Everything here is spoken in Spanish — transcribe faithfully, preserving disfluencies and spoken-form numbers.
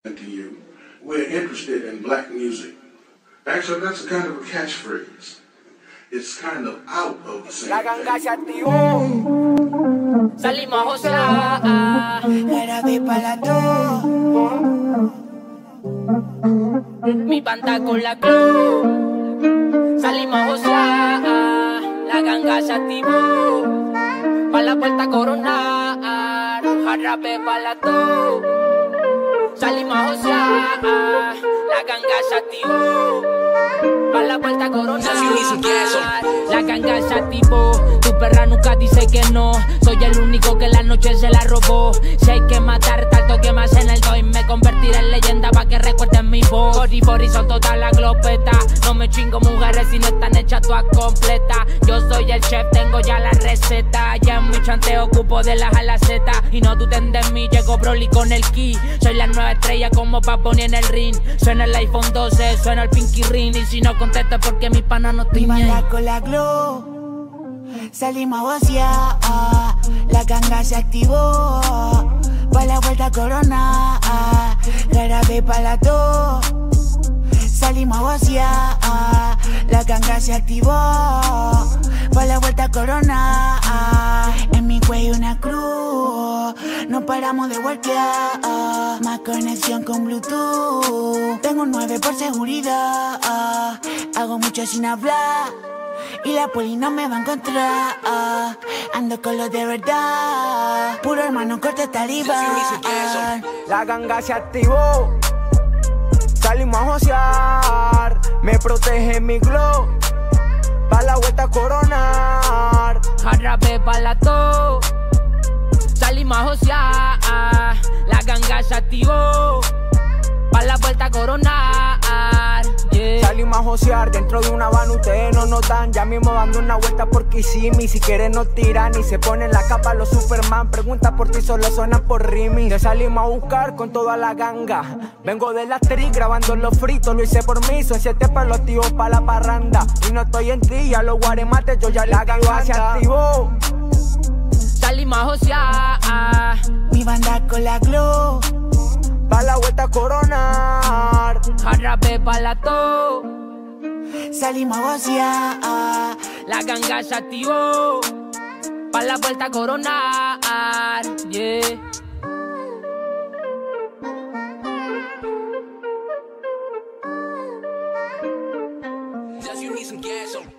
To you, we're interested in black music. Actually, that's a kind of a catchphrase. It's kind of out of the same La ganga thing. se activó. Salimos a josear. Árabe para todo. Mi banda con la club. Salimos a josear. La ganga se activó. Pa' la puerta a coronar. Árabe para todo. Salimos a josear. La ganga se activó. Pa' la puerta a coronar. La ganga se activó. Tu perra nunca dice que no. Soy el único que la noche se la robó. Si hay que matar, tanto que más en el doy. Me convertiré en leyenda pa' que recuerden mi voz. Bori bori son todas las glopetas. No me chingo mujeres si no están hechas todas completas. Yo soy el chef, tengo ya la receta. Ya en mi chanteo ocupo de las a la Z. Y no duden de mí, llego Broly con el ki. Soy la nueva estrella como Bad Bunny en el ring. Suena el iPhone doce, suena el Pinky Ring. Y si no contesto porque mi pana no Mi tiene. banda con la glow. Salimos a vocear. La ganga se activó. Pa' la vuelta a coronar. Árabe para la to. Salimos a vocear. La ganga se activó. Pa' la vuelta a coronar. En mi cuello una cruz. No paramos de voltear. Más conexión con Bluetooth. Tengo un nueve por seguridad. Hago mucho sin hablar. Y la poli no me va a encontrar. Ando con los de verdad. Puro hermano corte talibán. La ganga se activó. Salimos a josear. Me protege mi glow. Pa' la vuelta a coronar. Árabe pa' la to. Salimos a josear. La ganga se activó. Pa' la vuelta a coronar. Yeah. Salimos a josear dentro de una van, ustedes no nos dan. Ya mismo dando una vuelta por Kissimmee. Si quieren nos tiran y se ponen la capa los Superman. Pregunta por ti, solo suenan por Rimi. Te salimos a buscar con toda la ganga. Vengo de la tri grabando los fritos. Lo hice por mí, son siete para los tíos pa' la parranda. Y no estoy en ti, ya los guaremates yo ya la ganga se activó. Salimos a josear. Mi banda con la glow. Pa' la vuelta a coronar. Árabe pa' la to. Salimos a vocear. La ganga se activó. Pa' la vuelta a coronar. Yeah. Just you need some gas.